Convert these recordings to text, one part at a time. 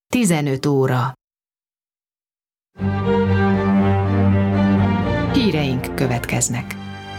15 óra. Híreink következnek.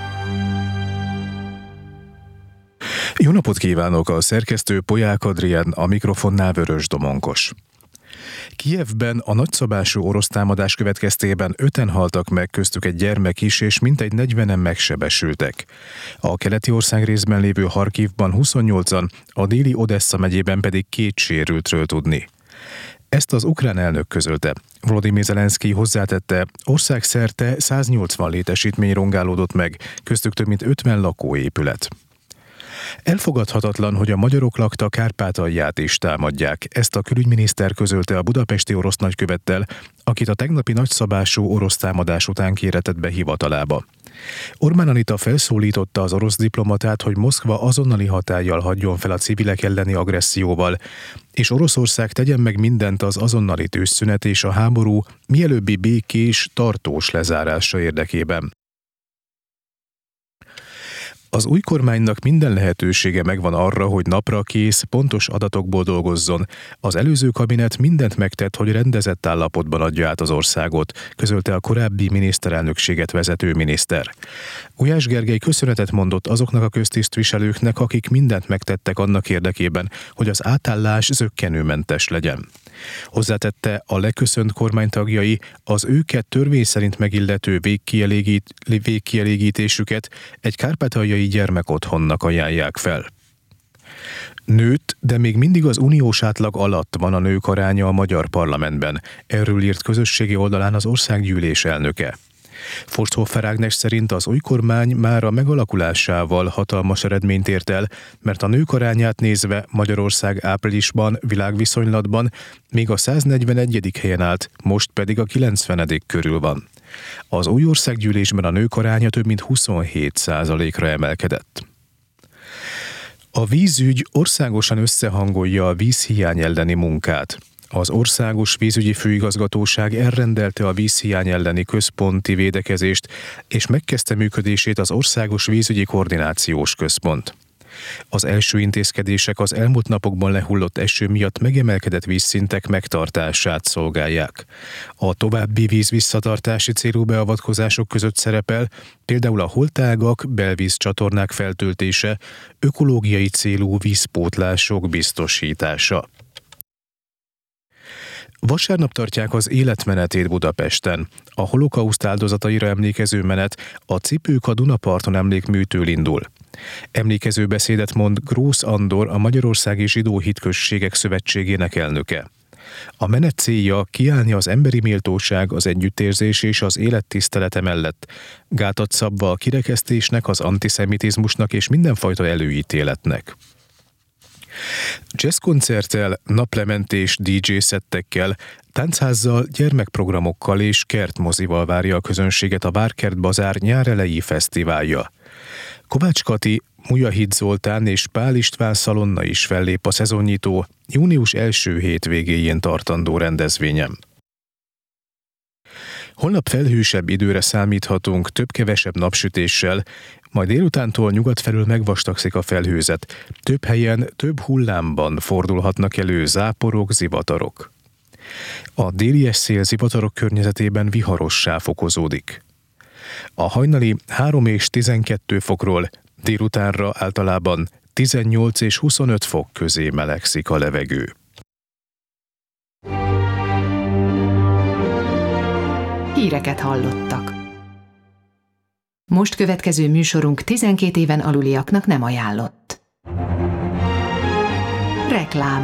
Jó napot kívánok, a szerkesztő Polyák Adrián, a mikrofonnál Vörös Domonkos. Kijevben a nagyszabású orosz támadás következtében 5-en haltak meg, köztük egy gyermek is, és mintegy 40-en megsebesültek. A keleti országrészben lévő Harkivban 28-an, a déli Odessa megyében pedig 2 sérültről tudni. Ezt az ukrán elnök közölte. Volodymyr Zelenszkij hozzátette, országszerte 180 létesítmény rongálódott meg, köztük több mint 50 lakóépület. Elfogadhatatlan, hogy a magyarok lakta Kárpátalját is támadják. Ezt a külügyminiszter közölte a budapesti orosz nagykövettel, akit a tegnapi nagyszabású orosz támadás után kéretett be hivatalába. Orbán Anita felszólította az orosz diplomatát, hogy Moszkva azonnali hatállyal hagyjon fel a civilek elleni agresszióval, és Oroszország tegyen meg mindent az azonnali tűzszünet és a háború mielőbbi békés, tartós lezárása érdekében. Az új kormánynak minden lehetősége megvan arra, hogy napra kész, pontos adatokból dolgozzon. Az előző kabinet mindent megtett, hogy rendezett állapotban adja át az országot, közölte a korábbi miniszterelnökséget vezető miniszter. Gulyás Gergely köszönetet mondott azoknak a köztisztviselőknek, akik mindent megtettek annak érdekében, hogy az átállás zökkenőmentes legyen. Hozzátette, a leköszönt kormánytagjai az őket törvény szerint megillető végkielégítésüket egy kárpátaljai gyermekotthonnak ajánlják fel. Nőtt, de még mindig az uniós átlag alatt van a nők aránya a magyar parlamentben. Erről írt közösségi oldalán az országgyűlés elnöke. Forsthoffer Ágnes szerint az új kormány már a megalakulásával hatalmas eredményt ért el, mert a nők arányát nézve Magyarország áprilisban világviszonylatban még a 141. helyen állt, most pedig a 90. körül van. Az új országgyűlésben a nők aránya több mint 27%-ra emelkedett. A vízügy országosan összehangolja a vízhiány elleni munkát. Az Országos Vízügyi Főigazgatóság elrendelte a vízhiány elleni központi védekezést, és megkezdte működését az Országos Vízügyi Koordinációs Központ. Az első intézkedések az elmúlt napokban lehullott eső miatt megemelkedett vízszintek megtartását szolgálják. A további vízvisszatartási célú beavatkozások között szerepel például a holtágak, belvízcsatornák feltöltése, ökológiai célú vízpótlások biztosítása. Vasárnap tartják az életmenetét Budapesten. A holokauszt áldozataira emlékező menet a Cipők a Dunaparton emlékműtől indul. Emlékező beszédet mond Grósz Andor, a Magyarországi Zsidó Hitközségek Szövetségének elnöke. A menet célja kiállni az emberi méltóság, az együttérzés és az élettisztelete mellett, gátat szabva a kirekesztésnek, az antiszemitizmusnak és mindenfajta előítéletnek. Jazzkoncerttel, naplementés DJ-szettekkel, táncházzal, gyermekprogramokkal és kertmozival várja a közönséget a Várkert Bazár nyárelejé fesztiválja. Kovács Kati, Mujahid Zoltán és Pál István Szalonna is fellép a szezonnyitó június első hétvégéjén tartandó rendezvényen. Holnap felhősebb időre számíthatunk, több-kevesebb napsütéssel, majd délutántól nyugat felől megvastagszik a felhőzet. Több helyen, több hullámban fordulhatnak elő záporok, zivatarok. A délies szél zivatarok környezetében viharossá fokozódik. A hajnali 3 és 12 fokról délutánra általában 18 és 25 fok közé melegszik a levegő. Híreket hallottak. Most következő műsorunk 12 éven aluliaknak nem ajánlott. Reklám.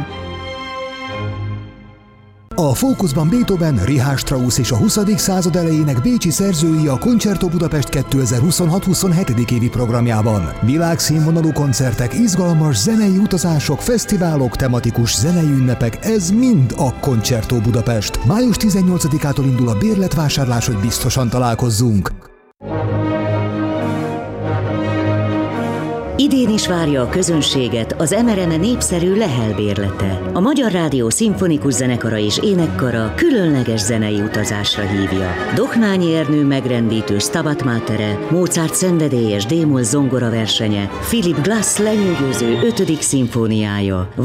A fókuszban Beethoven, Richard Strauss és a 20. század elejének bécsi szerzői a Concerto Budapest 2026-27. évi programjában. Világszínvonalú koncertek, izgalmas zenei utazások, fesztiválok, tematikus zenei ünnepek, ez mind a Concerto Budapest. Május 18-ától indul a bérletvásárlás, hogy biztosan találkozzunk. Idén is várja a közönséget az MRN népszerű Lehel bérlete. A Magyar Rádió szimfonikus zenekara és énekkara különleges zenei utazásra hívja. Dohnányi Ernő megrendítő Stabat Matere, Mozart szenvedélyes D-moll zongora versenye, Philip Glass lenyűgöző 5. szimfóniája,